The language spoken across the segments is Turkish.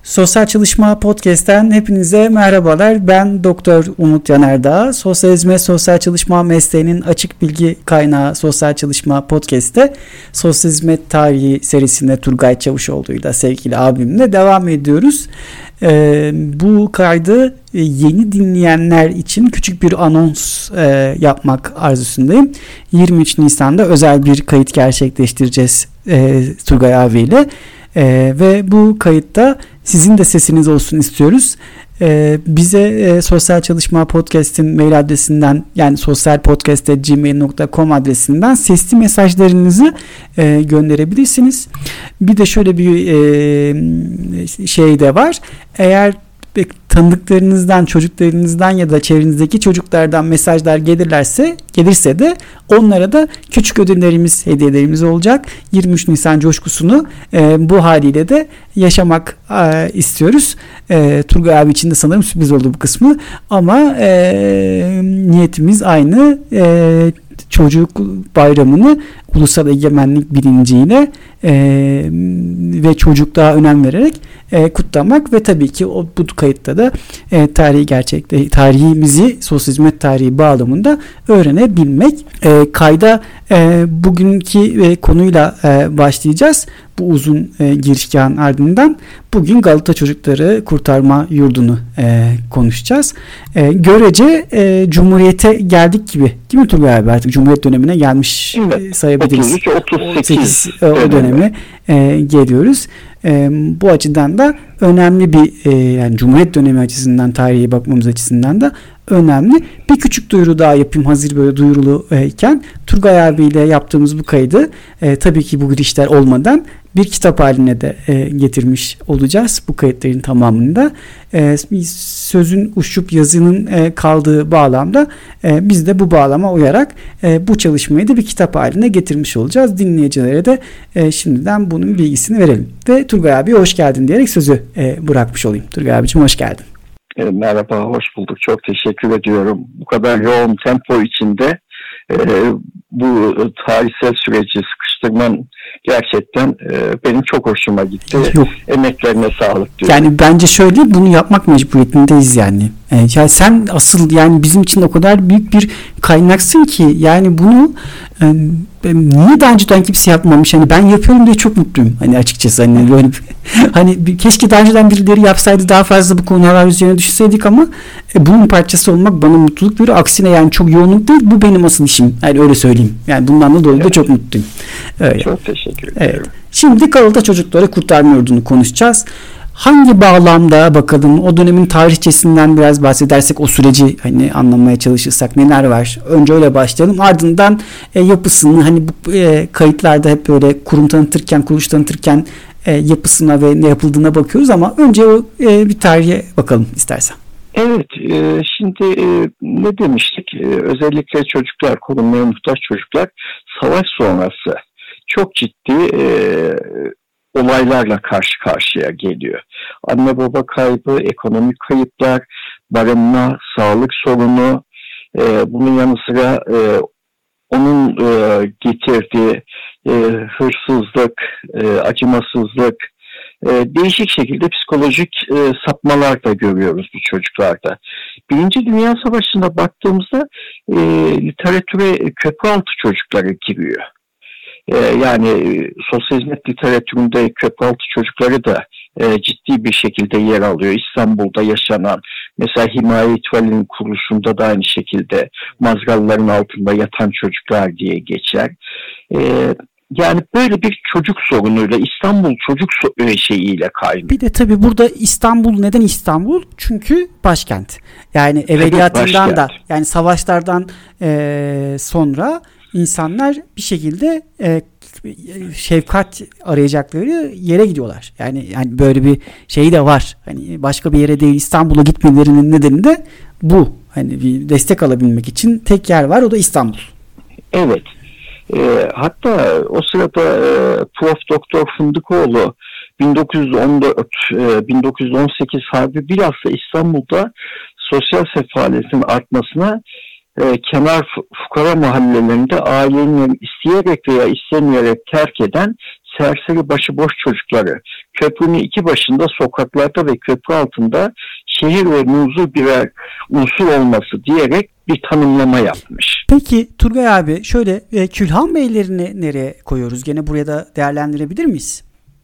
Sosyal Çalışma Podcast'ten hepinize merhabalar. Ben Doktor Umut Yanardağ. Sosyal hizmet, sosyal çalışma mesleğinin açık bilgi kaynağı Sosyal Çalışma Podcast'te sosyal hizmet tarihi serisinde Turgay Çavuşoğlu'yla sevgili abimle devam ediyoruz. Bu kaydı yeni dinleyenler için küçük bir anons yapmak arzusundayım. 23 Nisan'da özel bir kayıt gerçekleştireceğiz Turgay abiyle. Ve bu kayıtta sizin de sesiniz olsun istiyoruz. Bize Sosyal Çalışma Podcast'in mail adresinden, yani sosyalpodcast@gmail.com adresinden sesli mesajlarınızı gönderebilirsiniz. Bir de şöyle bir şey de var. Eğer tanıdıklarınızdan, çocuklarınızdan ya da çevrenizdeki çocuklardan mesajlar gelirse de onlara da küçük ödüllerimiz, hediyelerimiz olacak. 23 Nisan coşkusunu bu haliyle de yaşamak istiyoruz. Turgay abi için de sanırım sürpriz oldu bu kısmı. Ama niyetimiz aynı. Çocuk bayramını ulusal egemenlik bilinciyle ve çocukluğa önem vererek kutlamak ve tabii ki bu kayıtta da tarihimizi sosyal hizmet tarihi bağlamında öğrenebilmek. Kayda bugünkü konuyla başlayacağız. Bu uzun girişken ardından bugün Galata Çocukları Kurtarma Yurdu'nu konuşacağız. Görece Cumhuriyet'e geldik gibi. Değil mi Turgay abi? Artık Cumhuriyet dönemine gelmiş sayabiliriz. 38 o döneme geliyoruz. Bu açıdan da önemli bir yani Cumhuriyet dönemi açısından, tarihe bakmamız açısından da önemli. Bir küçük duyuru daha yapayım hazır böyle duyuruluyken. Turgay abiyle yaptığımız bu kaydı tabii ki bu girişler olmadan bir kitap haline de getirmiş olacağız bu kayıtların tamamında. Sözün uçup yazının kaldığı bağlamda biz de bu bağlama uyarak bu çalışmayı da bir kitap haline getirmiş olacağız. Dinleyicilere de şimdiden bunun bilgisini verelim. Ve Turgay abi hoş geldin diyerek sözü bırakmış olayım. Turgay abicim hoş geldin. Merhaba, hoş bulduk. Çok teşekkür ediyorum. Bu kadar yoğun tempo içinde bu tarihsel süreci sıkıştırman gerçekten benim çok hoşuma gitti. Yok. Emeklerine sağlık diyorum. Yani bence şöyle, bunu yapmak mecburiyetindeyiz yani. Yani sen asıl yani bizim için o kadar büyük bir kaynaksın ki yani bunu niye daha önceden kimse yapmamış? Hani ben yapıyorum diye çok mutluyum. Hani açıkçası hani böyle hani keşke daha önceden birileri yapsaydı, daha fazla bu konular üzerine düşünseydik ama bunun parçası olmak bana mutluluk veriyor. Aksine yani çok yoğunluk değil. Bu benim asıl işim. Yani öyle söyleyeyim. Yani bundan da dolayı da çok mutluyum. Öyle. Çok teşekkür ederim. Evet. Şimdi Galata Çocukları Kurtarma Yurdu'nu konuşacağız. Hangi bağlamda bakalım, o dönemin tarihçesinden biraz bahsedersek, o süreci hani anlamaya çalışırsak neler var? Önce öyle başlayalım. Ardından yapısını, hani bu kayıtlarda hep böyle kurum tanıtırken, kuruluş tanıtırken yapısına ve ne yapıldığına bakıyoruz ama önce o bir tarihe bakalım istersen. Evet, şimdi ne demiştik? Özellikle çocuklar, korunmaya muhtaç çocuklar savaş sonrası çok ciddi olaylarla karşı karşıya geliyor. Anne baba kaybı, ekonomik kayıplar, barınma, sağlık sorunu, bunun yanı sıra onun getirdiği hırsızlık, acımasızlık, değişik şekilde psikolojik sapmalar da görüyoruz bu çocuklarda. Birinci Dünya Savaşı'na baktığımızda literatüre köprüaltı çocukları giriyor. Yani sosyal hizmet literatüründe köprüaltı çocukları da ciddi bir şekilde yer alıyor. İstanbul'da yaşanan, mesela Himaye İtfaiye'nin kuruluşunda da aynı şekilde mazgalların altında yatan çocuklar diye geçer. Yani böyle bir çocuk sorunuyla, İstanbul çocuk şeyiyle kaynıyor. Bir de tabii burada İstanbul, neden İstanbul? Çünkü başkent. Yani evveliyatından da, yani savaşlardan sonra İnsanlar bir şekilde şefkat arayacakları yere gidiyorlar. Yani böyle bir şey de var. Hani başka bir yere değil, İstanbul'a gitmelerinin nedeni de bu. Hani bir destek alabilmek için tek yer var, o da İstanbul. Evet. Hatta o sırada Prof. Doktor Fındıkoğlu 1914-1918 harbi bilhassa İstanbul'da sosyal sefaletin artmasına kenar fukara mahallelerinde ailenin isteyerek veya istemeyerek terk eden serseri başıboş çocukları köprünün iki başında sokaklarda ve köprü altında şehir ve muzur birer unsur olması diyerek bir tanımlama yapmış. Peki Turgay abi şöyle Külhan Beylerini nereye koyuyoruz? Gene buraya da değerlendirebilir miyiz?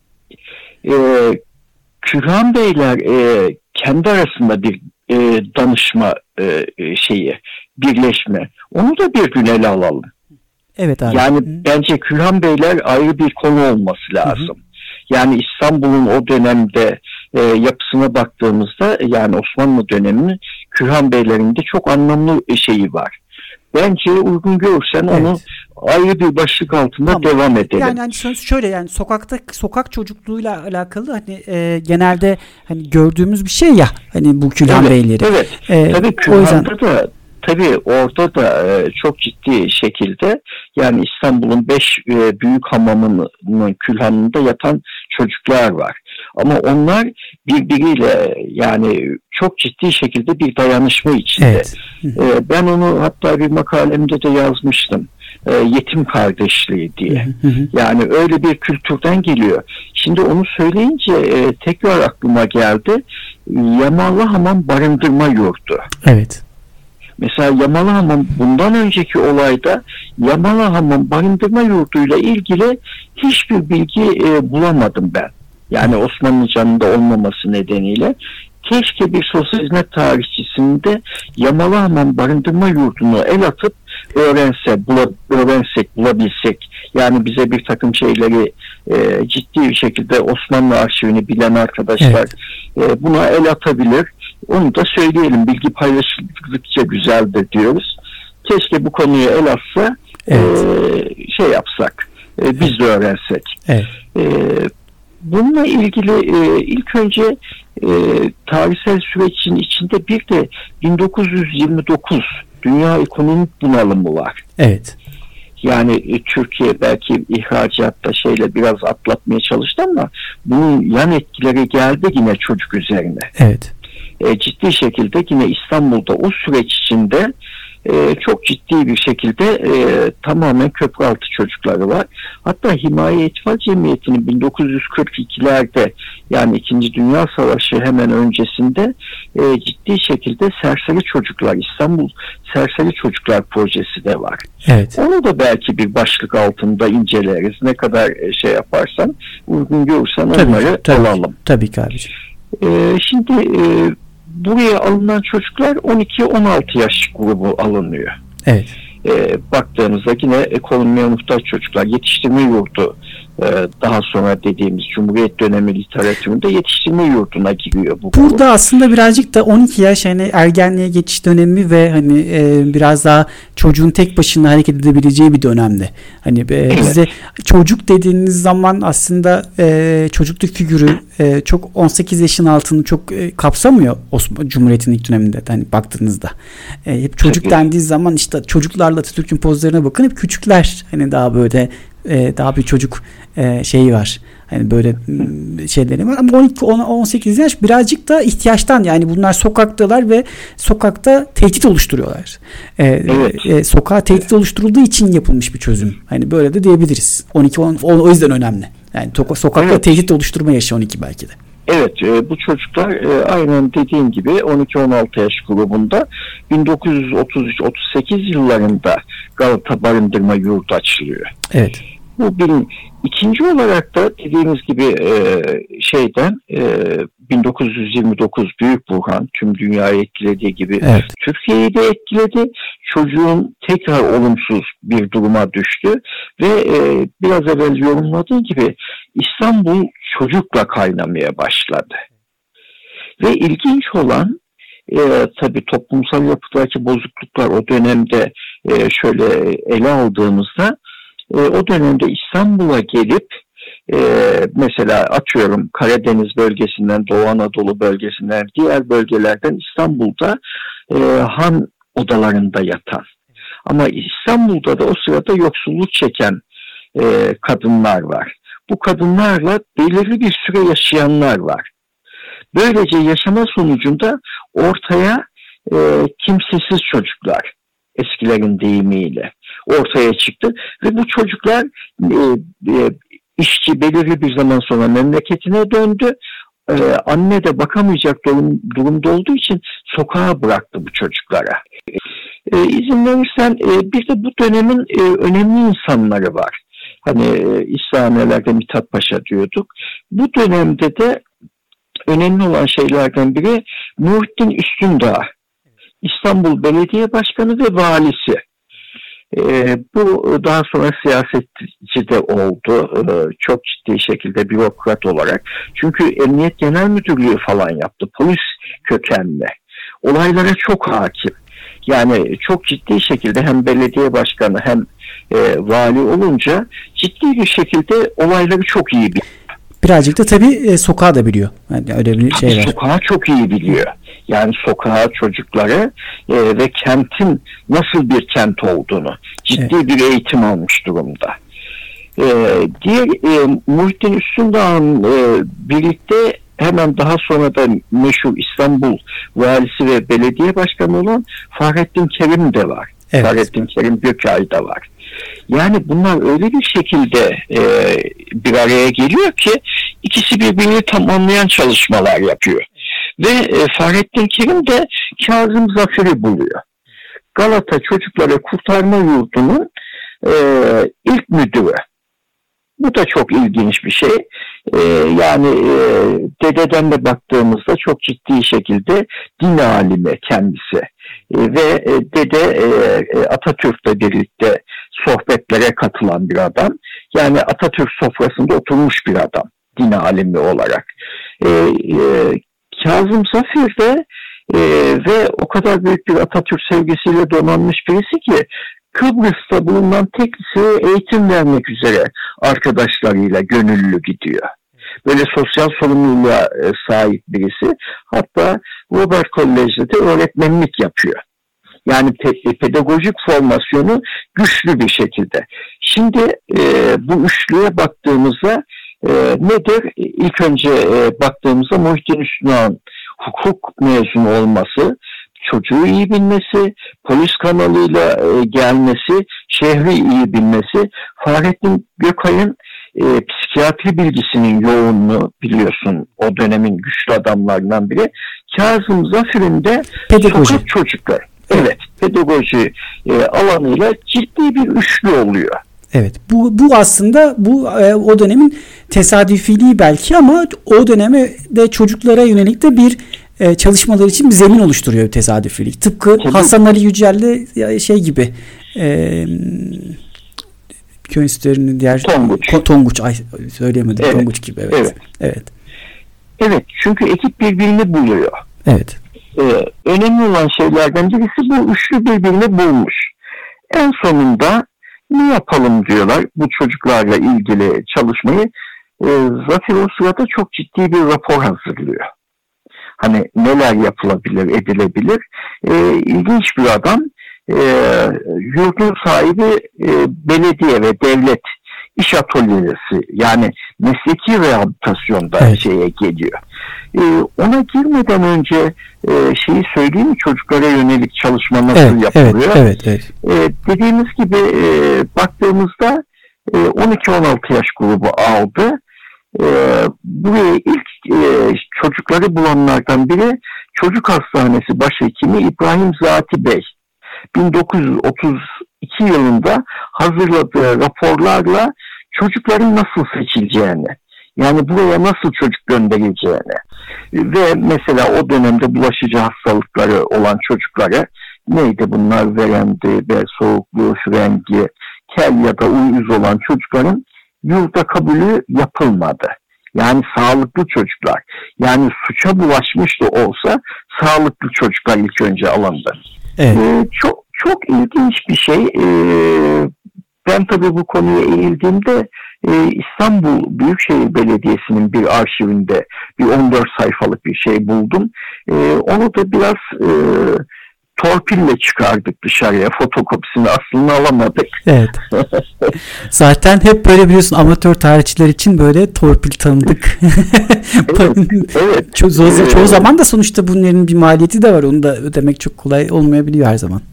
Külhan Beyler kendi arasında bir danışma birleşme. Onu da bir gün ele alalım. Evet abi. Yani bence Külhan Beyler ayrı bir konu olması lazım. Yani İstanbul'un o dönemde yapısına baktığımızda yani Osmanlı döneminin Külhan Beylerin de çok anlamlı şeyi var. Bence uygun görürsen onu ayrı bir başlık altında devam edelim. Yani şöyle yani sokak çocukluğuyla alakalı hani genelde hani gördüğümüz bir şey ya hani bu Külhan Beyleri. Evet. Tabii Külhan'da da tabii orada da çok ciddi şekilde yani İstanbul'un 5 büyük hamamının külhanında yatan çocuklar var. Ama onlar birbiriyle yani çok ciddi şekilde bir dayanışma içinde. Evet. Ben onu hatta bir makalemde de yazmıştım. Yetim kardeşliği diye. Yani öyle bir kültürden geliyor. Şimdi onu söyleyince tekrar aklıma geldi. Yamalı Hamam barındırma yurdu. Evet. Mesela Yamalı Hamam bundan önceki olayda Yamalı Hamam barındırma yurduyla ilgili hiçbir bilgi bulamadım ben. Yani Osmanlıca'nın da olmaması nedeniyle. Keşke bir sosyal hizmet tarihçisinde Yamalı Hamam barındırma yurdunu el atıp bulabilsek. Yani bize bir takım şeyleri ciddi bir şekilde Osmanlı arşivini bilen arkadaşlar buna el atabilir. Onu da söyleyelim. Bilgi paylaşıldıkça güzeldir diyoruz. Keşke bu konuyu el atsa yapsak. Biz de öğrensek. Evet. Bununla ilgili ilk önce tarihsel sürecin içinde bir de 1929 dünya ekonomik bunalımı var. Evet. Yani Türkiye belki ihracatta biraz atlatmaya çalıştı ama bunun yan etkileri geldi yine çocuk üzerine. Evet. Ciddi şekilde yine İstanbul'da o süreç içinde çok ciddi bir şekilde tamamen köprüaltı çocukları var. Hatta Himaye İtfal Cemiyeti'nin 1942'lerde yani 2. Dünya Savaşı hemen öncesinde ciddi şekilde serseri çocuklar, İstanbul Serseri Çocuklar projesi de var. Evet. Onu da belki bir başlık altında inceleriz. Ne kadar yaparsan, uygun görürsen onları alalım. Tabii ki abiciğim. Şimdi buraya alınan çocuklar 12-16 yaş grubu alınıyor. Evet. Baktığımızda yine ekonomiye muhtaç çocuklar, yetiştirme yurdu, daha sonra dediğimiz Cumhuriyet dönemi literatüründe yetiştirme yurduna giriyor bu. Burada aslında birazcık da 12 yaş hani ergenliğe geçiş dönemi ve hani biraz daha çocuğun tek başına hareket edebileceği bir dönemde. Hani bize çocuk dediğiniz zaman aslında çocukluk figürü çok 18 yaşın altını çok kapsamıyor Cumhuriyet'in ilk döneminde hani baktığınızda. Hep çocuk dendiği zaman işte çocuklarla Atatürk'ün pozlarına bakın hep küçükler hani daha böyle daha bir çocuk şeyi var. Hani böyle şeyleri var ama 12-18 yaş birazcık da ihtiyaçtan yani bunlar sokaktalar ve sokakta tehdit oluşturuyorlar. Sokağa tehdit oluşturulduğu için yapılmış bir çözüm. Hani böyle de diyebiliriz. 12-10 o yüzden önemli. Yani sokakta tehdit oluşturma yaşı 12 belki de. Evet, bu çocuklar aynen dediğin gibi 12-16 yaş grubunda 1933-38 yıllarında Galata Barındırma Yurdu açılıyor. Evet. Bu ikinci olarak da dediğimiz gibi 1929 Büyük Burhan tüm dünyayı etkilediği gibi Türkiye'yi de etkiledi. Çocuğun tekrar olumsuz bir duruma düştü ve biraz evvel yorumladığım gibi İstanbul çocukla kaynamaya başladı. Ve ilginç olan tabii toplumsal yapıdaki bozukluklar o dönemde şöyle ele aldığımızda o dönemde İstanbul'a gelip mesela atıyorum Karadeniz bölgesinden, Doğu Anadolu bölgesinden, diğer bölgelerden İstanbul'da han odalarında yatan ama İstanbul'da da o sırada yoksulluk çeken kadınlar var. Bu kadınlarla belirli bir süre yaşayanlar var. Böylece yaşama sonucunda ortaya kimsesiz çocuklar eskilerin deyimiyle ortaya çıktı ve bu çocuklar İşçi belirli bir zaman sonra memleketine döndü. Anne de bakamayacak durumda olduğu için sokağa bıraktı bu çocuklara. İzin verirsen bir de bu dönemin önemli insanları var. Hani İhsanelerde Mithat Paşa diyorduk. Bu dönemde de önemli olan şeylerden biri Muhittin Üstündağ, İstanbul Belediye Başkanı ve valisi. Bu daha sonra siyasetçi de oldu. Çok ciddi şekilde bürokrat olarak. Çünkü Emniyet Genel Müdürlüğü falan yaptı. Polis kökenli. Olaylara çok hakim. Yani çok ciddi şekilde hem belediye başkanı hem vali olunca ciddi bir şekilde olayları çok iyi biliyor. Birazcık da tabii sokağı da biliyor. Yani öyle bir şey var. Sokağı çok iyi biliyor. Yani sokağa çocukları ve kentin nasıl bir kent olduğunu ciddi bir eğitim almış durumda. Diğer Muhittin Üstündağ'ın birlikte hemen daha sonra da meşhur İstanbul valisi ve belediye başkanı olan Fahrettin Kerim de var. Evet. Fahrettin Kerim Gökay da var. Yani bunlar öyle bir şekilde bir araya geliyor ki ikisi birbirini tamamlayan çalışmalar yapıyor. Ve Fahrettin Kerim de Kazım Zafer'i buluyor. Galata Çocukları Kurtarma Yurdu'nun ilk müdürü. Bu da çok ilginç bir şey. Yani dededen de baktığımızda çok ciddi şekilde din alimi kendisi. Ve dede Atatürk'le birlikte sohbetlere katılan bir adam. Yani Atatürk sofrasında oturmuş bir adam din alimi olarak. Kazım Zafer de ve o kadar büyük bir Atatürk sevgisiyle donanmış birisi ki Kıbrıs'ta bulunan tek liseye eğitim vermek üzere arkadaşlarıyla gönüllü gidiyor. Böyle sosyal sorumluluğa sahip birisi. Hatta Robert Kolej'de de öğretmenlik yapıyor. Yani pedagojik formasyonu güçlü bir şekilde. Şimdi bu üçlüye baktığımızda nedir? İlk önce baktığımızda Muhittin Üstündağ'ın hukuk mezunu olması, çocuğu iyi bilmesi, polis kanalıyla gelmesi, şehri iyi bilmesi, Fahrettin Gökay'ın psikiyatri bilgisinin yoğunluğu biliyorsun o dönemin güçlü adamlarından biri. Kazım Zafer'in de sokak çocuklar. Evet, pedagoji alanıyla ciddi bir üçlü oluyor. Evet, bu aslında o dönemin tesadüfiliği belki ama o döneme de çocuklara yönelik de bir çalışmalar için bir zemin oluşturuyor tesadüfilik. Tıpkı tabii. Hasan Ali Yücel'le şey gibi Köy Enstitülerinin diğer Tonguç söyleyemedim. Evet. Tonguç gibi evet. Çünkü ekip birbirini buluyor. Evet. Önemli olan şeylerden birisi bu üçlü birbirini bulmuş. En sonunda ne yapalım diyorlar bu çocuklarla ilgili çalışmayı. Zafer o sırada çok ciddi bir rapor hazırlıyor. Hani neler yapılabilir, edilebilir. İlginç bir adam. Yurdun sahibi belediye ve devlet iş atölyesi yani mesleki rehabilitasyonda şeye geliyor. Ona girmeden önce şeyi söyleyeyim mi? Çocuklara yönelik çalışma nasıl yapılıyor? Evet. Dediğimiz gibi baktığımızda 12-16 yaş grubu aldı. Buraya ilk çocukları bulanlardan biri Çocuk Hastanesi Başhekimi İbrahim Zati Bey. 1932 yılında hazırladığı raporlarla çocukların nasıl seçileceğini, yani buraya nasıl çocuk gönderileceğini ve mesela o dönemde bulaşıcı hastalıkları olan çocuklara neydi bunlar verendi, bel soğukluğu, frengi, kel ya da uyuz olan çocukların yurda kabulü yapılmadı. Yani sağlıklı çocuklar, yani suça bulaşmış da olsa sağlıklı çocuklar ilk önce alındı. Evet. Çok ilginç bir şey. Ben tabii bu konuya eğildiğimde İstanbul Büyükşehir Belediyesi'nin bir arşivinde bir 14 sayfalık bir şey buldum. Onu da biraz torpille çıkardık dışarıya. Fotokopisini aslında alamadık. Evet. Zaten hep böyle biliyorsun amatör tarihçiler için böyle torpil tanıdık. Evet. Çoğu zaman da sonuçta bunların bir maliyeti de var. Onu da ödemek çok kolay olmayabiliyor her zaman.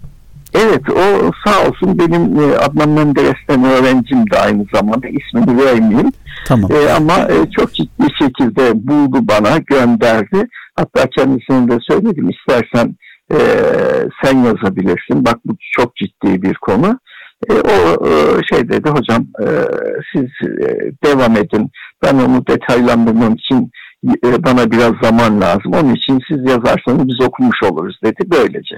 Evet, o sağ olsun benim Adnan Menderes'ten öğrencim de aynı zamanda, ismini vermeyeyim. Tamam. Ama çok ciddi şekilde buldu, bana gönderdi. Hatta kendisine de söyledim, istersen sen yazabilirsin. Bak, bu çok ciddi bir konu. O şey dedi, hocam siz devam edin. Ben onu detaylandırmam için bana biraz zaman lazım. Onun için siz yazarsanız biz okumuş oluruz dedi, böylece.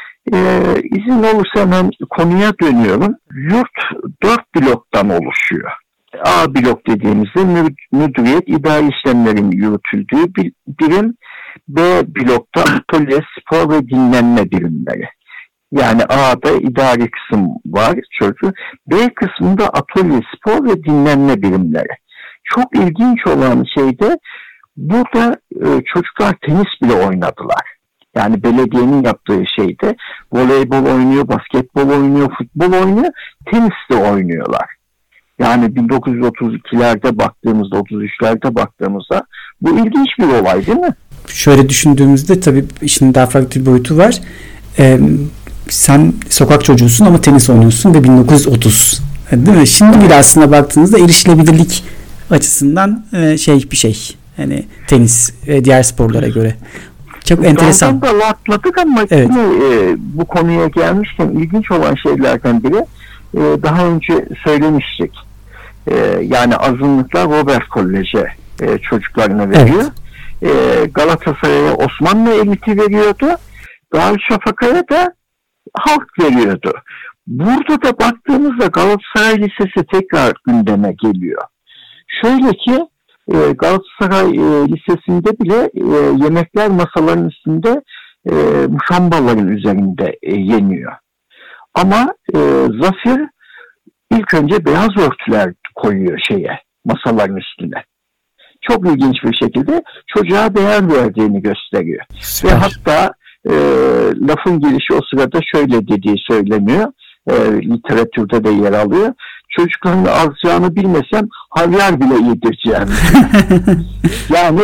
İzin olursa hemen konuya dönüyorum. Yurt 4 bloktan oluşuyor. A blok dediğimizde müdüriyet, idari işlemlerin yürütüldüğü bir birim. B blokta atölye, spor ve dinlenme birimleri. Yani A'da idari kısım var çocuğu. B kısmında atölye, spor ve dinlenme birimleri. Çok ilginç olan şey de burada çocuklar tenis bile oynadılar. Yani belediyenin yaptığı şeyde voleybol oynuyor, basketbol oynuyor, futbol oynuyor, tenis de oynuyorlar. Yani 1932'lerde baktığımızda, 33'lerde baktığımızda bu ilginç bir olay değil mi? Şöyle düşündüğümüzde tabii işin daha farklı bir boyutu var. Sen sokak çocuğusun ama tenis oynuyorsun ve 1930. Değil mi? Şimdi bile aslında baktığınızda erişilebilirlik açısından bir şey. Yani tenis ve diğer sporlara göre. Çok enteresan. Daldan da atladık ama evet. Yine bu konuya gelmişken ilginç olan şeylerden biri daha önce söylemiştik. Yani azınlıklar Robert Kolej'e çocuklarına veriyor. Evet. Galatasaray'a Osmanlı eliti veriyordu. Darüşşafaka'ya da halk veriyordu. Burada da baktığımızda Galatasaray Lisesi tekrar gündeme geliyor. Şöyle ki Galatasaray Lisesi'nde bile yemekler masaların üstünde muşambaların üzerinde yeniyor. Ama Zafer ilk önce beyaz örtüler koyuyor masaların üstüne. Çok ilginç bir şekilde çocuğa değer verdiğini gösteriyor. Süper. Ve hatta lafın gelişi o sırada şöyle dediği söyleniyor. Literatürde de yer alıyor. Çocukların azcağını bilmesem havyar bile yedireceğim. Yani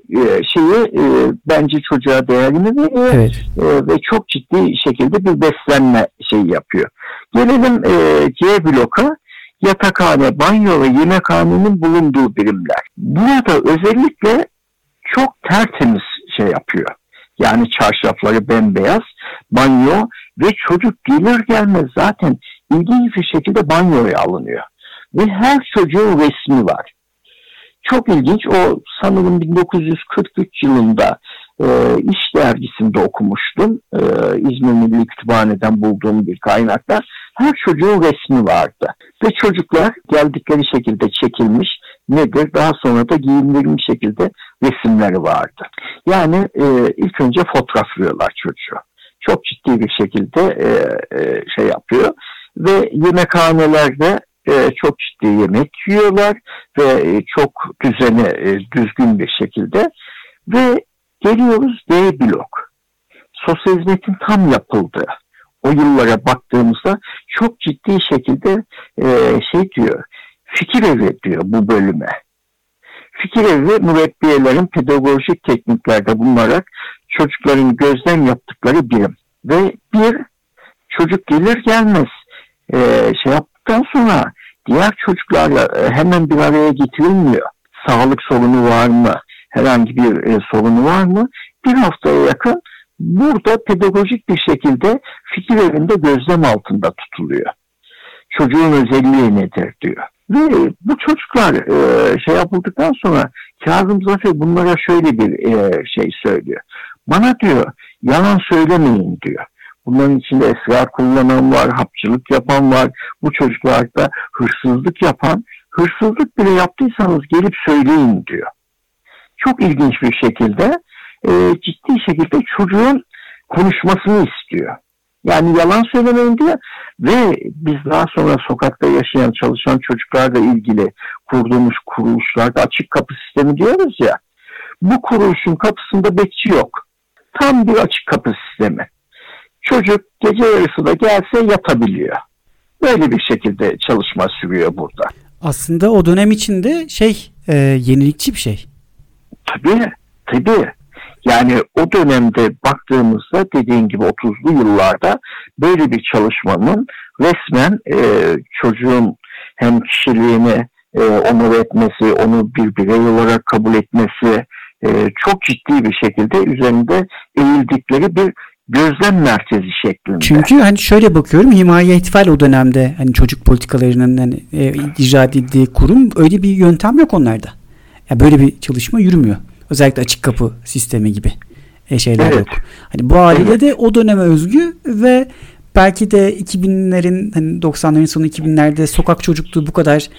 bence çocuğa değerini veriyor. Evet. Ve çok ciddi şekilde bir beslenme yapıyor. Gelelim C bloka. Yatakhane, banyo ve yemekhanenin bulunduğu birimler. Burada özellikle çok tertemiz yapıyor. Yani çarşafları bembeyaz, banyo ve çocuk gelir gelmez zaten ilginç bir şekilde banyoya alınıyor. Ve her çocuğun resmi var. Çok ilginç, o sanırım 1943 yılında İş Dergisi'nde okumuştum. İzmir Milli Kütüphane'den bulduğum bir kaynakta. Her çocuğun resmi vardı. Ve çocuklar geldikleri şekilde çekilmiş, daha sonra da giyindirilmiş şekilde resimleri vardı. Yani ilk önce fotoğraflıyorlar çocuğu. Çok ciddi bir şekilde yapıyor. Ve yemekhanelerde çok ciddi yemek yiyorlar ve çok düzgün bir şekilde. Ve geliyoruz D blok. Sosyal hizmetin tam yapıldığı o yıllara baktığımızda çok ciddi şekilde diyor, fikir evi diyor bu bölüme. Fikir evi mürebbiyelerin pedagojik tekniklerde bulunarak çocukların gözlem yaptıkları birim. Ve bir çocuk gelir gelmez yaptıktan sonra diğer çocuklarla hemen bir araya getirilmiyor. Sağlık sorunu var mı? Herhangi bir sorunu var mı? Bir haftaya yakın burada pedagojik bir şekilde fikir evinde gözlem altında tutuluyor. Çocuğun özelliği nedir diyor. Ve bu çocuklar yapıldıktan sonra Kazım Zafer bunlara şöyle bir söylüyor. Bana diyor yalan söylemeyin diyor. Bunların içinde esrar kullanan var, hapçılık yapan var. Bu çocuklarda hırsızlık bile yaptıysanız gelip söyleyin diyor. Çok ilginç bir şekilde ciddi şekilde çocuğun konuşmasını istiyor. Yani yalan söylemeyin diyor ve biz daha sonra sokakta yaşayan, çalışan çocuklarla ilgili kurduğumuz kuruluşlarda açık kapı sistemi diyoruz ya. Bu kuruluşun kapısında bekçi yok. Tam bir açık kapı sistemi. Çocuk gece yarısı da gelse yatabiliyor. Böyle bir şekilde çalışma sürüyor burada. Aslında o dönem içinde yenilikçi bir şey. Tabii. Yani o dönemde baktığımızda dediğin gibi 30'lu yıllarda böyle bir çalışmanın resmen çocuğun hem kişiliğini onur etmesi, onu bir birey olarak kabul etmesi çok ciddi bir şekilde üzerinde eğildikleri bir gözlem merkezi şeklinde. Çünkü hani şöyle bakıyorum, Himaye İtfal o dönemde hani çocuk politikalarının hani, icra edildiği kurum, öyle bir yöntem yok onlarda. Yani böyle bir çalışma yürümüyor. Özellikle açık kapı sistemi gibi şeyler yok. Hani bu haliyle de o döneme özgü ve belki de 2000'lerin hani 90'ların sonu 2000'lerde sokak çocukluğu bu kadar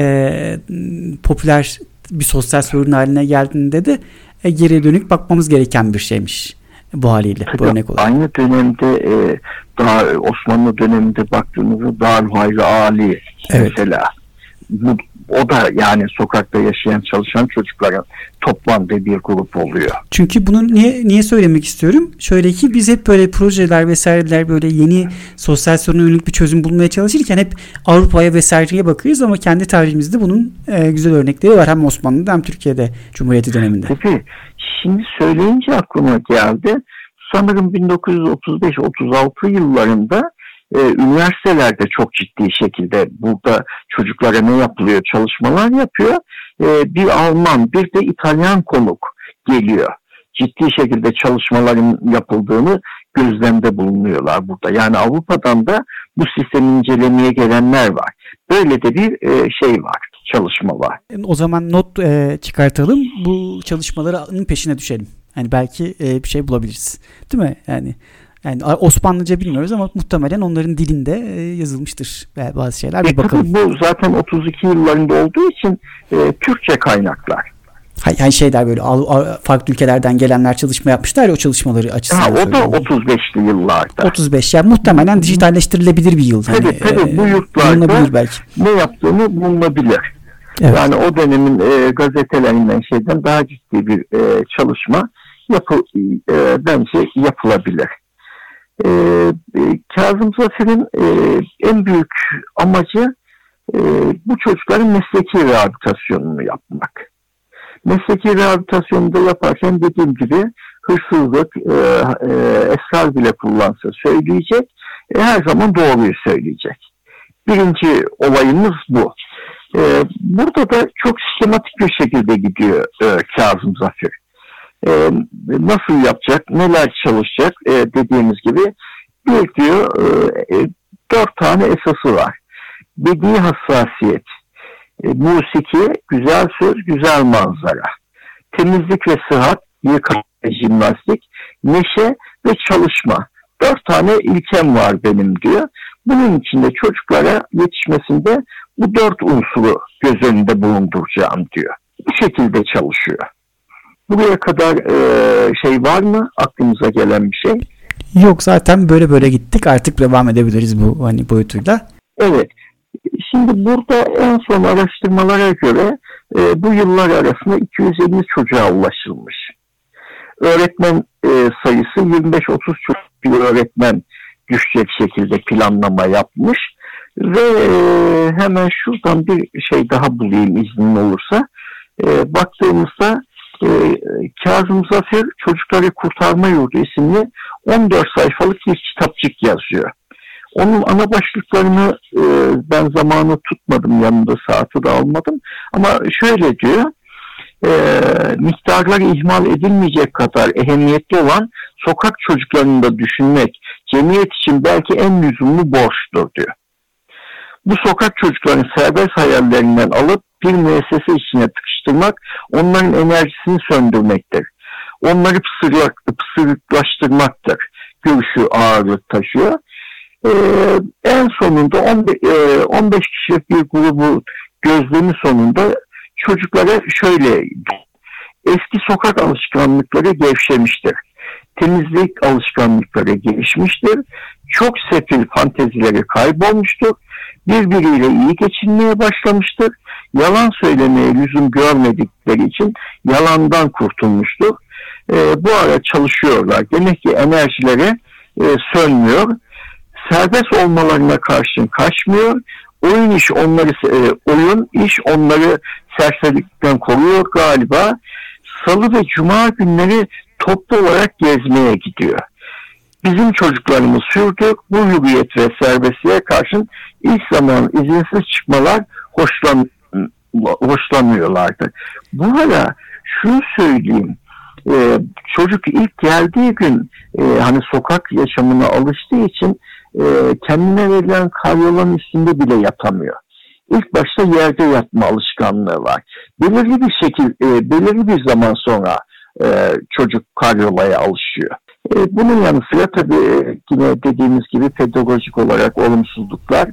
popüler bir sosyal sorun haline geldiğinde de geriye dönük bakmamız gereken bir şeymiş bu haliyle. Tabii, bu örnek olarak. aynı dönemde daha Osmanlı döneminde baktığımızda Darülhayr Ali mesela o da yani sokakta yaşayan çalışan çocukların toplandığı bir grup oluyor. Çünkü bunu niye söylemek istiyorum? Şöyle ki biz hep böyle projeler vesaireler böyle yeni sosyal soruna yönelik bir çözüm bulmaya çalışırken hep Avrupa'ya vesaireye bakıyoruz ama kendi tarihimizde bunun güzel örnekleri var. Hem Osmanlı'da hem Türkiye'de Cumhuriyeti döneminde. Tabii. Şimdi söyleyince aklıma geldi. Sanırım 1935-36 yıllarında üniversitelerde çok ciddi şekilde burada çocuklara ne yapılıyor? Çalışmalar yapıyor. Bir Alman, bir de İtalyan konuk geliyor. Ciddi şekilde çalışmaların yapıldığını gözlemde bulunuyorlar burada. Yani Avrupa'dan da bu sistemi incelemeye gelenler var. Böyle de bir şey var, çalışma var. O zaman not çıkartalım. Bu çalışmaların peşine düşelim. Yani belki bir şey bulabiliriz. Değil mi? Yani Osmanlıca bilmiyoruz ama muhtemelen onların dilinde yazılmıştır bazı şeyler. Bir bakalım. Bu zaten 32 yıllarında olduğu için Türkçe kaynaklar. Yani şeyler böyle farklı ülkelerden gelenler çalışma yapmışlar ya, o çalışmaları açısından. O da 35'li yıllarda. 35 yani muhtemelen dijitalleştirilebilir bir yıl. Tabii bu yurtlarda belki ne yaptığını bulunabilir. Evet. Yani o dönemin gazetelerinden daha ciddi bir çalışma bence yapılabilir. Kazım Zafer'in en büyük amacı bu çocukların mesleki rehabilitasyonunu yapmak. Mesleki rehabilitasyonu da yaparken dediğim gibi hırsızlık, esrar bile kullansa söyleyecek, her zaman doğruyu söyleyecek. Birinci olayımız bu. Burada da çok sistematik bir şekilde gidiyor Kazım Zafer. Nasıl yapacak, neler çalışacak dediğimiz gibi bir diyor 4 tane esası var. Bedi hassasiyet, musiki, güzel söz, güzel manzara, temizlik ve sıhhat, yıkama ve jimnastik, neşe ve çalışma. 4 tane ilkem var benim diyor. Bunun içinde çocuklara yetişmesinde bu 4 unsuru göz önünde bulunduracağım diyor. Bu şekilde çalışıyor. Buraya kadar var mı? Aklımıza gelen bir şey? Yok, zaten böyle gittik. Artık devam edebiliriz bu boyutuyla. Evet. Şimdi burada en son araştırmalara göre bu yıllar arasında 250 çocuğa ulaşılmış. Öğretmen sayısı 25-30 çocuk bir öğretmen düşecek şekilde planlama yapmış. Ve hemen şuradan bir şey daha bulayım iznin olursa. Baktığımızda Kazım Zafer Çocukları Kurtarma Yurdu isimli 14 sayfalık bir kitapçık yazıyor. Onun ana başlıklarını ben zamanı tutmadım, yanımda saati de almadım. Ama şöyle diyor, miktarları ihmal edilmeyecek kadar ehemmiyetli olan sokak çocuklarını da düşünmek cemiyet için belki en lüzumlu borçtur diyor. Bu sokak çocuklarının serbest hayallerinden alıp bir müessese içine tıkıştırmak onların enerjisini söndürmektir. Onları pısırıklaştırmaktır. Görüşü ağırlık taşıyor. En sonunda 15 kişilik bir grubu gözlemi sonunda çocuklara şöyle, eski sokak alışkanlıkları gevşemiştir. Temizlik alışkanlıkları gelişmiştir. Çok sefil fantezileri kaybolmuştur. Birbiriyle iyi geçinmeye başlamıştır. Yalan söylemeye lüzum görmedikleri için yalandan kurtulmuştur. Bu ara çalışıyorlar. Demek ki enerjileri sönmüyor. Serbest olmalarına karşın kaçmıyor. Oyun iş onları serserilikten koruyor galiba. Salı ve cuma günleri toplu olarak gezmeye gidiyor. Bizim çocuklarımız sürdü. Bu hürriyet ve serbestliğe karşın ilk zaman izinsiz çıkmalar hoşlanmıyorlardı. Bu ara şunu söyleyeyim. Çocuk ilk geldiği gün hani sokak yaşamına alıştığı için kendine verilen karyolanın üstünde bile yatamıyor. İlk başta yerde yatma alışkanlığı var. Belirli bir zaman sonra çocuk karyolaya alışıyor. Bunun yanı sıra tabii yine dediğimiz gibi pedagojik olarak olumsuzluklar,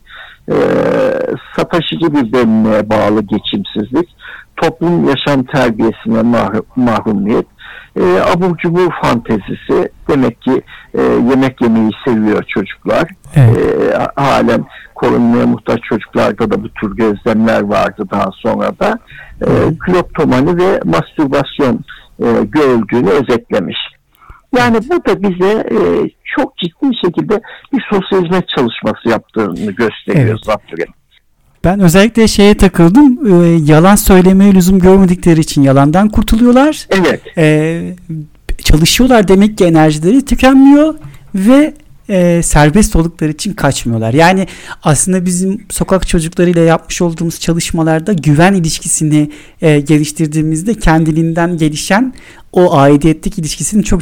sataşıcı bir benliğe bağlı geçimsizlik, toplum yaşam terbiyesine mahrumiyet, abur cubur fantezisi, demek ki yemek yemeyi seviyor çocuklar. Evet. Halen korunmaya muhtaç çocuklarda da bu tür gözlemler vardı daha sonra da. Kleptomani ve mastürbasyon görüldüğünü özetlemiş. Yani bu da bize çok ciddi şekilde bir sosyal hizmet çalışması yaptığını gösteriyor Zaptürk. Ben özellikle şeye takıldım. Yalan söylemeye lüzum görmedikleri için yalandan kurtuluyorlar. Evet. Çalışıyorlar, demek ki enerjileri tükenmiyor ve serbest oldukları için kaçmıyorlar. Yani aslında bizim sokak çocuklarıyla yapmış olduğumuz çalışmalarda güven ilişkisini geliştirdiğimizde kendiliğinden gelişen o aidiyetlik ilişkisini çok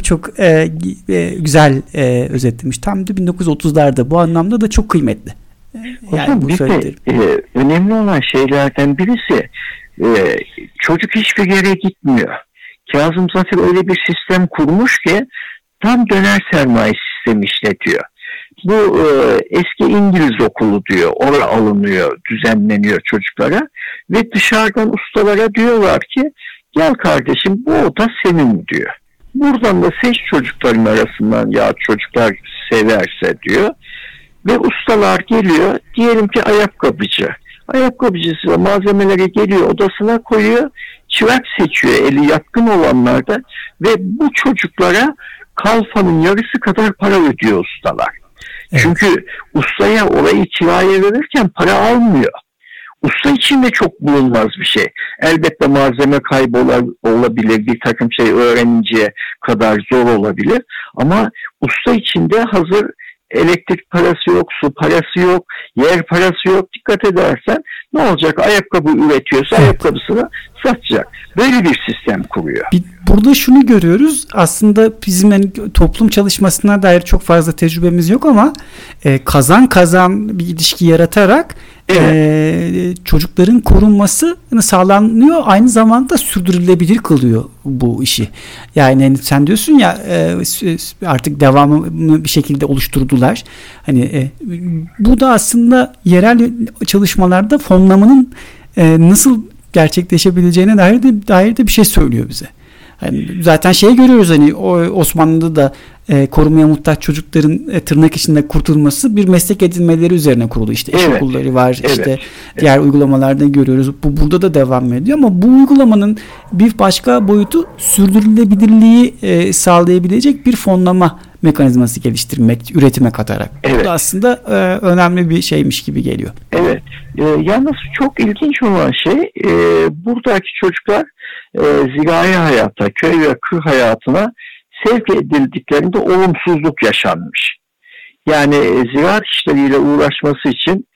güzel özetlemiş. Tam da 1930'larda, bu anlamda da çok kıymetli. Yani bu önemli olan şeylerden birisi, çocuk hiçbir yere gitmiyor. Kazım Zafer öyle bir sistem kurmuş ki tam döner sermaye sistemi işletiyor. Bu eski İngiliz okulu diyor. Oraya alınıyor, düzenleniyor çocuklara ve dışarıdan ustalara diyorlar ki gel kardeşim bu oda senin diyor. Buradan da seç çocukların arasından, ya çocuklar severse diyor. Ve ustalar geliyor, diyelim ki ayakkabıcı. Ayakkabıcısı malzemeleri geliyor, odasına koyuyor, çırak seçiyor eli yatkın olanlarda ve bu çocuklara kalfanın yarısı kadar para ödüyor ustalar. Evet. Çünkü ustaya orayı kiraya verirken para almıyor. Usta için de çok bulunmaz bir şey. Elbette malzeme kaybı olabilir, bir takım şey öğreninceye kadar zor olabilir. Ama usta için de hazır elektrik parası yok, su parası yok, yer parası yok. Dikkat edersen ne olacak? Ayakkabı üretiyorsa ayakkabısını satacak. Böyle bir sistem kuruyor. Burada şunu görüyoruz. Aslında bizim toplum çalışmasına dair çok fazla tecrübemiz yok ama kazan kazan bir ilişki yaratarak çocukların korunması sağlanıyor. Aynı zamanda sürdürülebilir kılıyor bu işi. Yani sen diyorsun ya artık devamını bir şekilde oluşturdular. Hani bu da aslında yerel çalışmalarda fonlamanın nasıl gerçekleşebileceğine dair de bir şey söylüyor bize. Yani zaten görüyoruz, hani Osmanlı'da da korumaya muhtaç çocukların tırnak içinde kurtulması bir meslek edinmeleri üzerine kurulu. İşte iş okulları var, işte diğer uygulamalarda görüyoruz. Bu burada da devam ediyor ama bu uygulamanın bir başka boyutu sürdürülebilirliği sağlayabilecek bir fonlama mekanizması geliştirmek, üretime katarak. Bu da aslında önemli bir şeymiş gibi geliyor. Evet. Yalnız çok ilginç olan şey, buradaki çocuklar zirai hayata, köy ve kır hayatına sevk edildiklerinde olumsuzluk yaşanmış. Yani ziraat işleriyle uğraşması için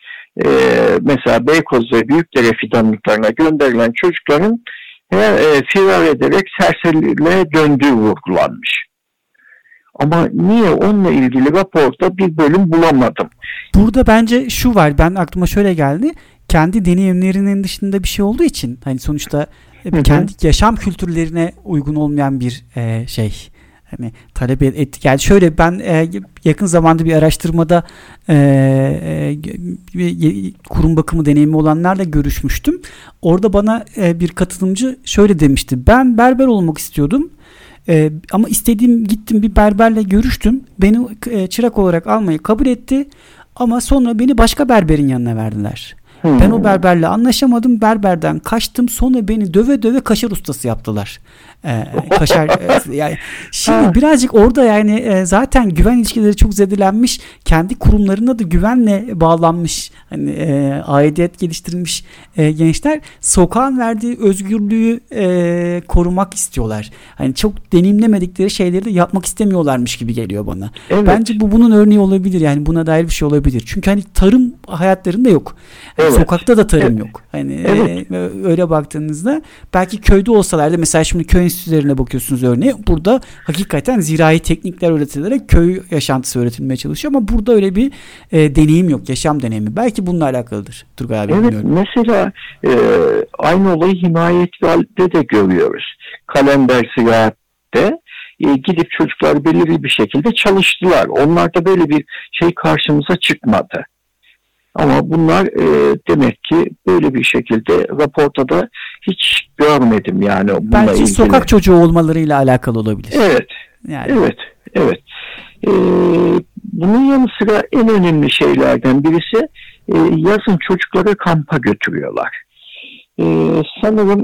mesela Beykoz ve Büyükdere fidanlıklarına gönderilen çocukların firar ederek serseriliğe döndüğü vurgulanmış. Ama niye, onunla ilgili raporda bir bölüm bulamadım. Burada bence şu var, ben aklıma şöyle geldi. Kendi deneyimlerinin dışında bir şey olduğu için, hani sonuçta kendi yaşam kültürlerine uygun olmayan bir şey. Hani talep ettik. Yani şöyle, ben yakın zamanda bir araştırmada kurum bakımı deneyimi olanlarla görüşmüştüm. Orada bana bir katılımcı şöyle demişti. Ben berber olmak istiyordum. Ama gittim bir berberle görüştüm. Beni çırak olarak almayı kabul etti. Ama sonra beni başka berberin yanına verdiler. Ben o berberle anlaşamadım. Berberden kaçtım. Sonra beni döve döve kaşar ustası yaptılar. Kaşar yani şimdi birazcık orada yani zaten güven ilişkileri çok zedelenmiş. Kendi kurumlarına da güvenle bağlanmış. Hani aidiyet geliştirilmiş gençler sokağın verdiği özgürlüğü korumak istiyorlar. Hani çok deneyimlemedikleri şeyleri de yapmak istemiyorlarmış gibi geliyor bana. Evet. Bence bunun örneği olabilir. Yani buna dair bir şey olabilir. Çünkü hani tarım hayatlarında yok. Evet. Sokakta da tarım yok. Hani öyle baktığınızda belki köyde olsalardı, mesela şimdi köy enstitülerine bakıyorsunuz örneğin. Burada hakikaten zirai teknikler öğretilerek köy yaşantısı öğretilmeye çalışıyor ama burada öyle bir deneyim yok. Yaşam deneyimi. Belki bununla alakalıdır Turgay abi. Evet, bilmiyorum. Mesela aynı olayı Himayetgah'ta de görüyoruz. Kalender Ziraat'te gidip çocuklar belirli bir şekilde çalıştılar. Onlarda böyle bir şey karşımıza çıkmadı. Ama bunlar demek ki böyle bir şekilde raporta da hiç görmedim yani. Belki ilgili. Sokak çocuğu olmalarıyla alakalı olabilir. Evet. Yani. Evet. Bunun yanı sıra en önemli şeylerden birisi yazın çocukları kampa götürüyorlar. Sanırım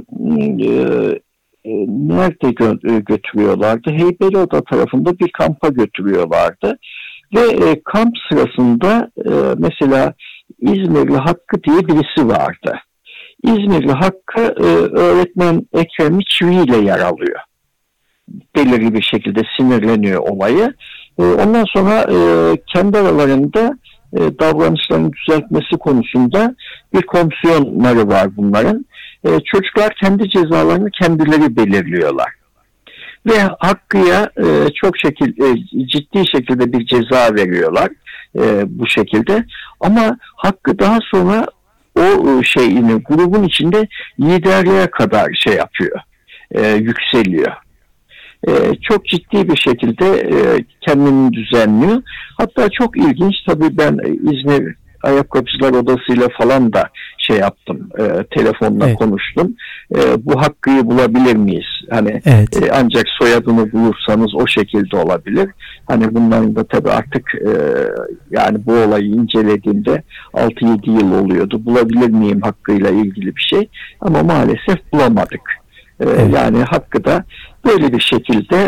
nerede götürüyorlardı? Heybeliada tarafında bir kampa götürüyorlardı. Ve kamp sırasında mesela İzmirli Hakkı diye birisi vardı. İzmirli Hakkı öğretmen Ekrem Çivi ile yer alıyor. Belirli bir şekilde sinirleniyor olayı. Ondan sonra kendi aralarında davranışlarını düzeltmesi konusunda bir komisyonları var bunların. Çocuklar kendi cezalarını kendileri belirliyorlar. Ve Hakkı'ya çok ciddi şekilde bir ceza veriyorlar bu şekilde. Ama Hakkı daha sonra o grubun içinde liderliğe kadar yapıyor, yükseliyor. Çok ciddi bir şekilde kendini düzenliyor. Hatta çok ilginç, tabii ben İzmir Ayakkabıcılar Odası'yla falan da yaptım, telefonla konuştum. Bu Hakkı'yı bulabilir miyiz? Hani ancak soyadını bulursanız o şekilde olabilir. Hani bunların da tabii artık yani bu olayı incelediğimde 6-7 yıl oluyordu. Bulabilir miyim Hakkı'yla ilgili bir şey? Ama maalesef bulamadık. Yani Hakkı da böyle bir şekilde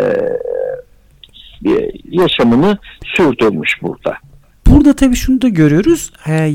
yaşamını sürdürmüş burada. Burada tabii şunu da görüyoruz.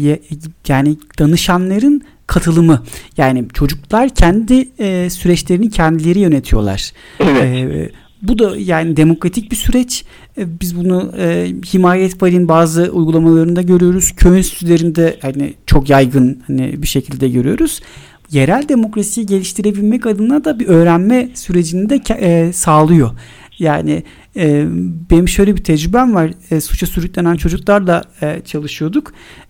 Yani danışanların katılımı. Yani çocuklar kendi süreçlerini kendileri yönetiyorlar. Evet. Bu da yani demokratik bir süreç. Biz bunu Himayetgah'ın bazı uygulamalarında görüyoruz. Köy enstitülerinde hani çok yaygın hani bir şekilde görüyoruz. Yerel demokrasiyi geliştirebilmek adına da bir öğrenme sürecini de sağlıyor. Yani benim şöyle bir tecrübem var. Suça sürüklenen çocuklarla çalışıyorduk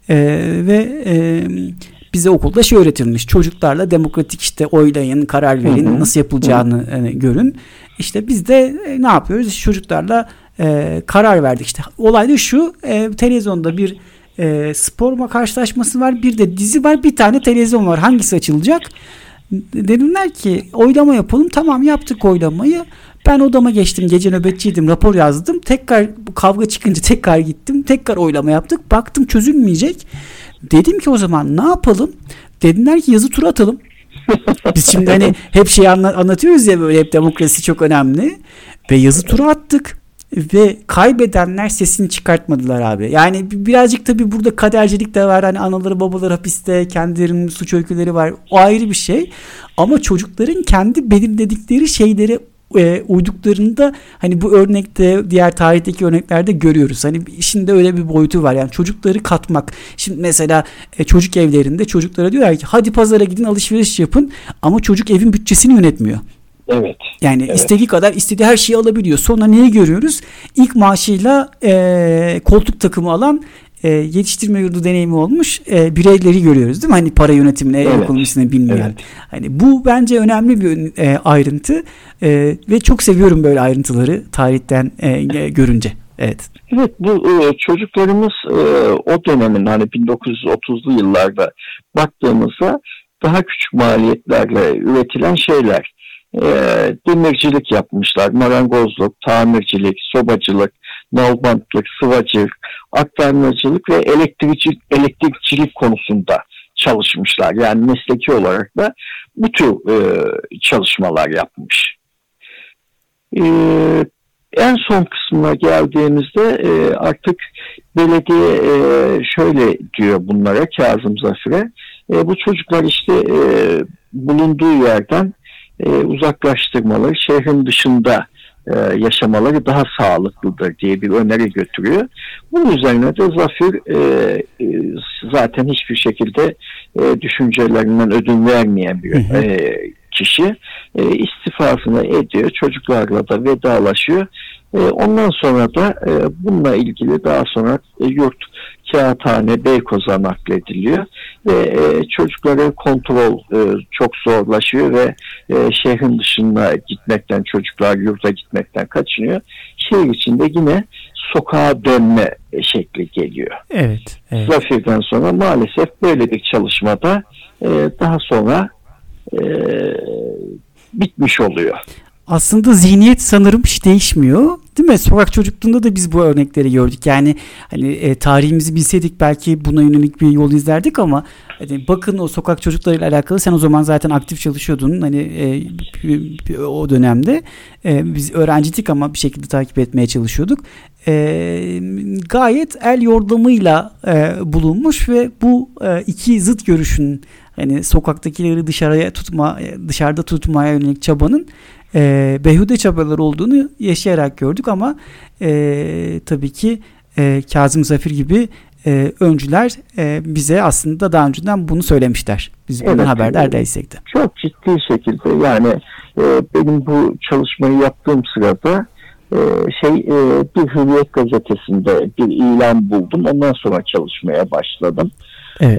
ve bize okulda öğretilmiş. Çocuklarla demokratik oylayın, karar verin, nasıl yapılacağını görün. İşte biz de ne yapıyoruz? Çocuklarla karar verdik. İşte olay da şu, televizyonda bir spor karşılaşması var, bir de dizi var, bir tane televizyon var. Hangisi açılacak? Dediler ki oylama yapalım. Tamam, yaptık oylamayı. Ben odama geçtim. Gece nöbetçiydim. Rapor yazdım. Tekrar kavga çıkınca tekrar gittim. Tekrar oylama yaptık. Baktım çözülmeyecek. Dedim ki o zaman ne yapalım? Dediler ki yazı tura atalım. Biz şimdi hani hep anlatıyoruz ya, böyle hep demokrasi çok önemli. Ve yazı tura attık. Ve kaybedenler sesini çıkartmadılar abi. Yani birazcık tabii burada kadercilik de var. Hani anaları babaları hapiste, kendilerinin suç öyküleri var. O ayrı bir şey. Ama çocukların kendi belirledikleri şeyleri uyduklarında hani bu örnekte, diğer tarihteki örneklerde görüyoruz. Hani işin de öyle bir boyutu var. Yani çocukları katmak. Şimdi mesela çocuk evlerinde çocuklara diyorlar ki hadi pazara gidin, alışveriş yapın, ama çocuk evin bütçesini yönetmiyor. Evet. Yani istediği kadar istediği her şeyi alabiliyor. Sonra neyi görüyoruz? İlk maaşıyla koltuk takımı alan yetiştirme yurdu deneyimi olmuş bireyleri görüyoruz, değil mi? Hani para yönetimine yapılmasını bilmeyen. Evet. Hani bu bence önemli bir ayrıntı ve çok seviyorum böyle ayrıntıları tarihten görünce. Evet. Evet, bu çocuklarımız o dönemin hani 1930'lu yıllarda baktığımızda daha küçük maliyetlerle üretilen şeyler. Demircilik yapmışlar, marangozluk, tamircilik, sobacılık, nalbantlık, sıvacılık, aktarmacılık ve elektrikçilik konusunda çalışmışlar. Yani mesleki olarak da bu tür çalışmalar yapmış. En son kısmına geldiğimizde artık belediye şöyle diyor bunlara, Kazım Zafer'e. Bu çocuklar işte bulunduğu yerden uzaklaştırmaları, şehrin dışında yaşamaları daha sağlıklıdır diye bir öneri götürüyor. Bunun üzerine de Zafer zaten hiçbir şekilde düşüncelerinden ödün vermeyen bir kişi istifasını ediyor. Çocuklarla da vedalaşıyor. Ondan sonra da bununla ilgili daha sonra yurt Kağıthane, Beykoz'a naklediliyor ve çocukların kontrol çok zorlaşıyor ve şehrin dışına gitmekten, çocuklar yurda gitmekten kaçınıyor. Şehir içinde yine sokağa dönme şekli geliyor. Evet. Zafer'den sonra maalesef böyle bir çalışmada daha sonra bitmiş oluyor. Aslında zihniyet sanırım hiç değişmiyor. Değil mi? Sokak çocukluğunda da biz bu örnekleri gördük. Yani hani tarihimizi bilseydik belki buna yönelik bir yol izlerdik ama hani bakın o sokak çocuklarıyla alakalı sen o zaman zaten aktif çalışıyordun. Hani o dönemde biz öğrenciydik ama bir şekilde takip etmeye çalışıyorduk. Gayet el yordamıyla bulunmuş ve bu iki zıt görüşün hani sokaktakileri dışarıda tutmaya yönelik çabanın beyhude çabalar olduğunu yaşayarak gördük ama tabii ki Kazım Zafer gibi öncüler bize aslında daha önceden bunu söylemişler. Biz bundan haberdar değilsek de. Çok ciddi şekilde yani benim bu çalışmayı yaptığım sırada bir Hürriyet gazetesinde bir ilan buldum. Ondan sonra çalışmaya başladım. Evet.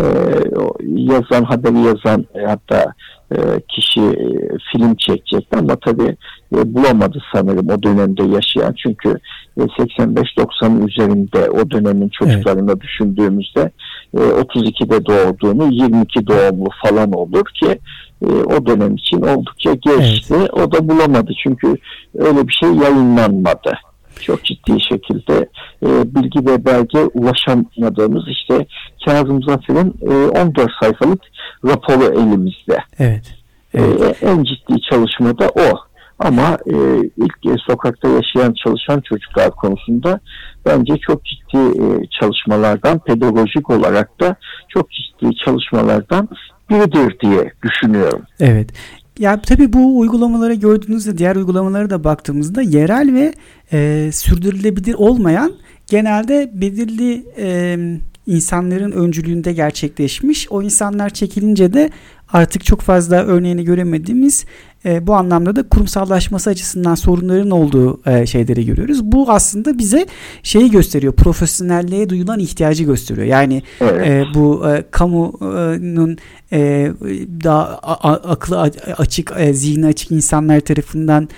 Haberi yazan hatta kişi film çekecekti ama tabii bulamadı sanırım o dönemde yaşayan. Çünkü 85-90'ın üzerinde o dönemin çocuklarını düşündüğümüzde 32'de doğduğunu 22 doğumlu falan olur ki o dönem için oldukça geçti. Evet. O da bulamadı çünkü öyle bir şey yayınlanmadı. Çok ciddi şekilde bilgi ve belge ulaşamadığımız işte Kazım Zafer'in 14 sayfalık raporu elimizde. Evet. En ciddi çalışma da o. Ama ilk sokakta yaşayan çalışan çocuklar konusunda bence çok ciddi çalışmalardan, pedagojik olarak da çok ciddi çalışmalardan biridir diye düşünüyorum. Evet. Ya tabii bu uygulamaları gördüğünüzde diğer uygulamalara da baktığımızda yerel ve sürdürülebilir olmayan genelde belirli insanların öncülüğünde gerçekleşmiş. O insanlar çekilince de artık çok fazla örneğini göremediğimiz bu anlamda da kurumsallaşması açısından sorunların olduğu şeyleri görüyoruz. Bu aslında bize şeyi gösteriyor. Profesyonelliğe duyulan ihtiyacı gösteriyor. Yani bu kamunun daha aklı açık, zihni açık insanlar tarafından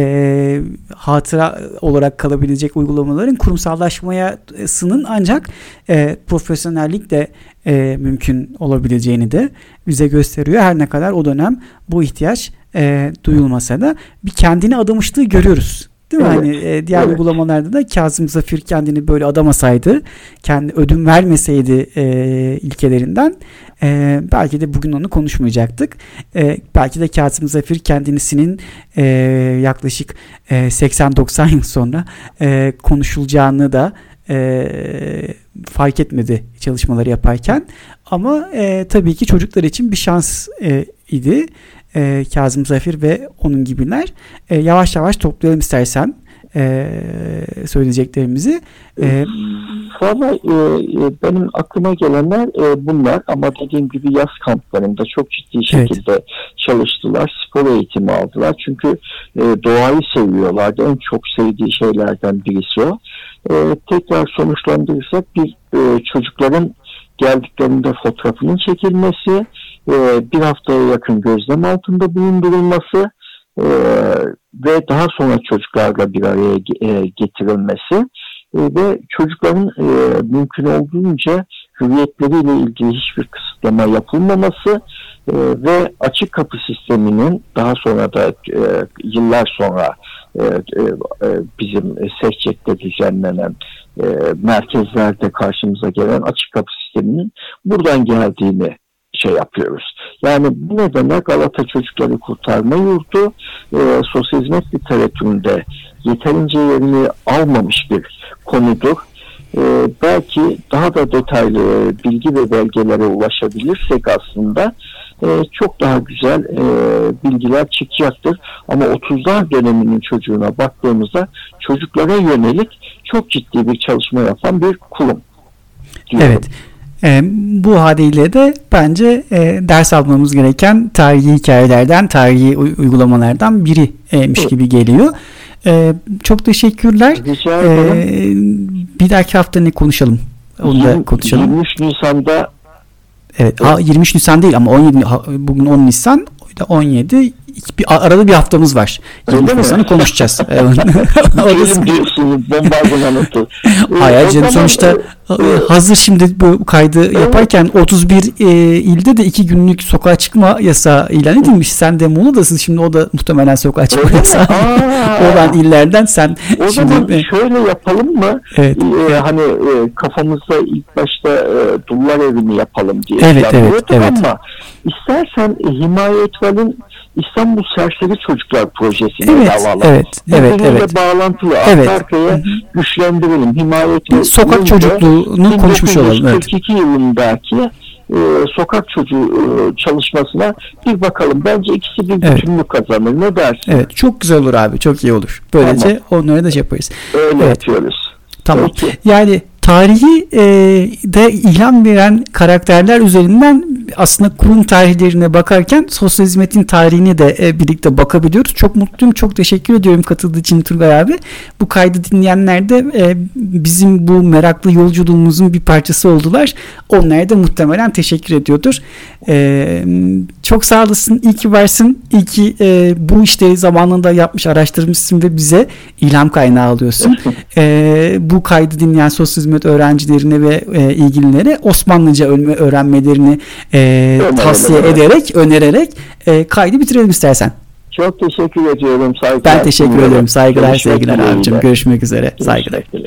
hatıra olarak kalabilecek uygulamaların kurumsallaşmasının ancak profesyonellikle mümkün olabileceğini de bize gösteriyor. Her ne kadar o dönem bu ihtiyaç duyulmasa da bir kendini adamışlığı görüyoruz. Değil mi? Hani diğer uygulamalarda da Kazım Zafer kendini böyle adamasaydı, kendi ödün vermeseydi ilkelerinden belki de bugün onu konuşmayacaktık. Belki de Kazım Zafer kendisinin yaklaşık 80-90 yıl sonra konuşulacağını da fark etmedi çalışmaları yaparken. Ama tabii ki çocuklar için bir şans idi. Kazım Zafer ve onun gibiler. Yavaş yavaş toplayalım istersen söyleyeceklerimizi. Sonra benim aklıma gelenler bunlar ama dediğim gibi yaz kamplarında çok ciddi şekilde çalıştılar. Spor eğitimi aldılar. Çünkü doğayı seviyorlardı. En çok sevdiği şeylerden birisi o. Tekrar sonuçlandırırsak çocukların geldiklerinde fotoğrafının çekilmesi, bir haftaya yakın gözlem altında bulundurulması ve daha sonra çocuklarla bir araya getirilmesi ve çocukların mümkün olduğunca hürriyetleriyle ilgili hiçbir kısıtlama yapılmaması ve açık kapı sisteminin daha sonra da yıllar sonra bizim Sehçet'te düzenlenen merkezlerde karşımıza gelen açık kapı sisteminin buradan geldiğini yapıyoruz. Yani bu nedenle Galata Çocukları Kurtarma Yurdu sosyal hizmet literatüründe yeterince yerini almamış bir konudur. Belki daha da detaylı bilgi ve belgelere ulaşabilirsek aslında çok daha güzel bilgiler çıkacaktır. Ama 30'lar döneminin çocuğuna baktığımızda çocuklara yönelik çok ciddi bir çalışma yapan bir kurum diyorum. Evet. Bu haliyle de bence ders almamız gereken tarihi hikayelerden, tarihi uygulamalardan biriymiş gibi geliyor. Çok teşekkürler. Rica ederim. Bir dahaki hafta ne konuşalım? Onu da konuşalım. 23 Nisan'da evet. 23 Nisan değil ama 17, bugün 10 Nisan, 17. Arada bir haftamız var. 20 Nisan'ı konuşacağız. Diyelim diyorsunuz, bombardıman atı. Hayır canım, sonuçta hazır şimdi bu kaydı yaparken 31 ilde de 2 günlük sokağa çıkma yasağı ilan edilmiş. Sen de Muğla'dasın şimdi, o da muhtemelen sokağa çıkma yasağı olan illerden sen. O şimdi zaman şöyle yapalım mı? Evet. Hani kafamızda ilk başta Dullar Evi'ni yapalım diye evet. ama istersen Himaye Etval'in İstanbul Serseri Çocuklar Projesi'ne davalım. Evet. Bağlantılı arka arkaya güçlendirelim. Himaye Etval sokak çocukluğunu konuşmuş olalım. 1942 yılındaki sokak çocuğu çalışmasına bir bakalım. Bence ikisi bir bütünlük kazanır. Ne dersin? Evet, çok güzel olur abi. Çok iyi olur. Böylece onları da yaparız. Öyle yapıyoruz. Tamam. Peki. Yani tarihi de ilham veren karakterler üzerinden aslında kurum tarihlerine bakarken sosyal hizmetin tarihine de birlikte bakabiliyoruz. Çok mutluyum. Çok teşekkür ediyorum katıldığı için Turgay abi. Bu kaydı dinleyenler de bizim bu meraklı yolculuğumuzun bir parçası oldular. Onlara da muhtemelen teşekkür ediyordur. Çok sağ olasın. İyi ki varsın. İyi ki bu işleri zamanında yapmış, araştırmışsın ve bize ilham kaynağı alıyorsun. Bu kaydı dinleyen sosyal hizmet öğrencilerine ve ilgililere Osmanlıca öğrenmelerini tavsiye ederek, önererek kaydı bitirelim istersen. Çok teşekkür ediyorum. Saygılar. Ben teşekkür ederim. Saygılar, sevgiler abicim. Görüşmek üzere. Saygılar.